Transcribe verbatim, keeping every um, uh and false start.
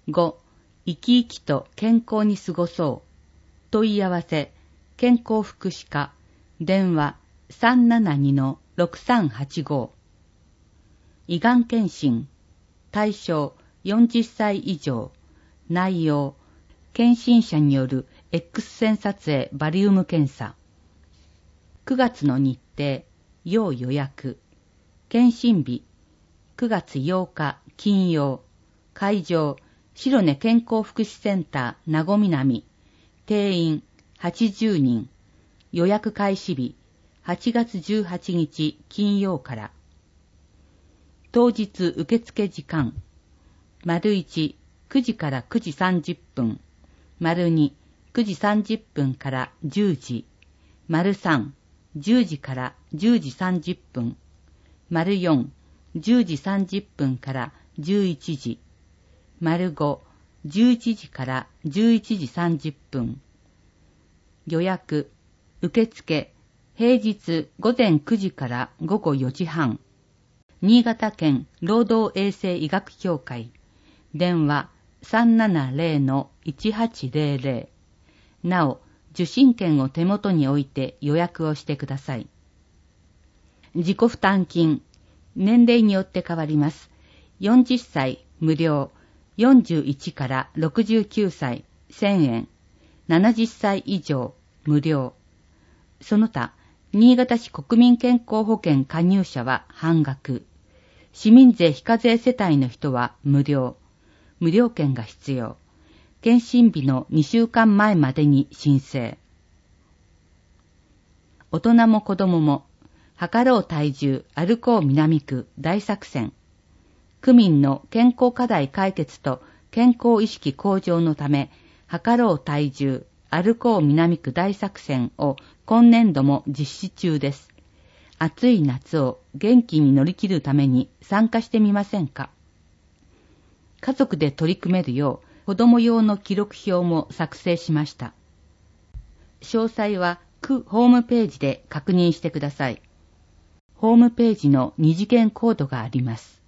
ご、生き生きと健康に過ごそう。問い合わせ、健康福祉課、電話 さんななにのろくさんはちご。胃がん検診、対象よんじゅっさい以上、内容、検診者による X 線撮影バリウム検査。くがつの日程、要予約。検診日、くがつようか金曜。会場、白根健康福祉センター名護南。定員はちじゅうにん。予約開始日、はちがつじゅうはちにち金曜から。当日受付時間、丸いち、くじからくじさんじゅっぷん、丸に、くじさんじゅっぷんからじゅうじ、丸さん、じゅうじからじゅうじさんじゅっぷん、丸よん、じゅうじさんじゅっぷんからじゅういちじ、丸ご、じゅういちじからじゅういちじさんじゅっぷん。予約、受付、平日午前くじから午後よじはん。新潟県労働衛生医学協会。電話 さんななゼロのいちはちゼロゼロ。なお、受診券を手元に置いて予約をしてください。自己負担金、年齢によって変わります。よんじゅっさい無料、よんじゅういちからろくじゅうきゅうさいせんえん、ななじゅっさい以上無料。その他、新潟市国民健康保険加入者は半額。市民税非課税世帯の人は無料。無料券が必要。検診日のにしゅうかんまえまでに申請。大人も子供も、測ろう体重歩こう南区大作戦。区民の健康課題解決と健康意識向上のため、測ろう体重歩こう南区大作戦を今年度も実施中です。暑い夏を元気に乗り切るために参加してみませんか。家族で取り組めるよう子供用の記録表も作成しました。詳細は区ホームページで確認してください。ホームページの二次元コードがあります。